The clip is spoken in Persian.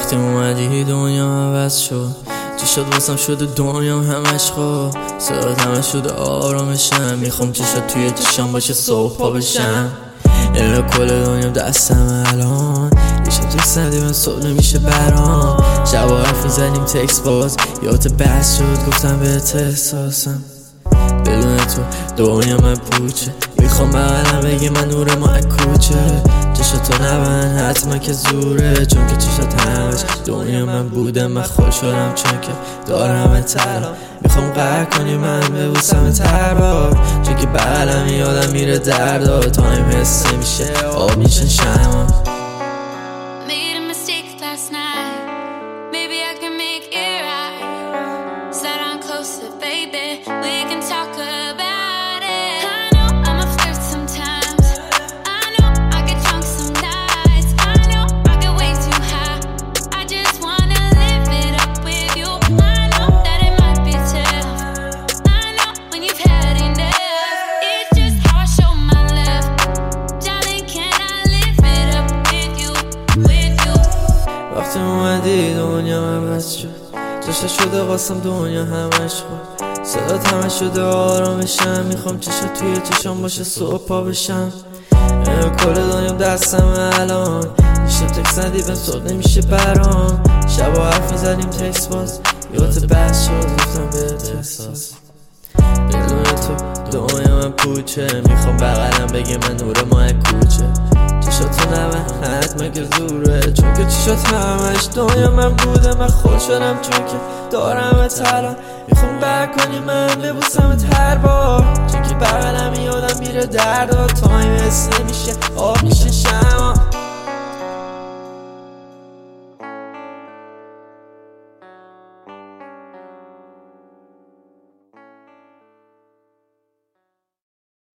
وقتی اومدی دنیا عوض شد، چی شد واسم شده دنیا همش خوب، صدات همش شده آرامشم، میخوام چشات توی چشام باشه صبح پا بشم. اینا کل دنیا دستم الان، یه شب تکس ندیم صبح نمیشه برام، شب حرف میزنیم تکس باز یادت بس شد گفتم بهت احساسم. بدون تو دنیا من پوچه، میخوام بغلم بگی من نور ما کوچه، چشاتو نبند حتما که زوره، چون که چشات همش دنیا من بوده، من خوشحالم چون که دارم تلا، میخوام قهر کنی من ببوسم تربار، چون که بغلم یادم میره دردا، تایم حس میشه آب میشه شما. وقتی اومدی دنیا عوض شد، چشا شده واسم دنیا همش خود، صدات همش شده آرامشم، میخوام چشا توی چشام باشه صبح پا بشم. کل دنیا دستم الان، میشه تکس ندی به صبح نمیشه برام، شب حرف میزنیم تکس باز یادت بس شد گفتم بهت احساس. بدون تو دنیا من پوچه، میخوام بغلم بگی من نور ما کوچه، چشاتو نبند حتما که زوره، چون که چشات همش دنیا من بوده، من خوشحالم چون که دارم تلا، میخوام قهر کنی من ببوسم هر بار، چون که بغلم یادم میره دردا، تایم حس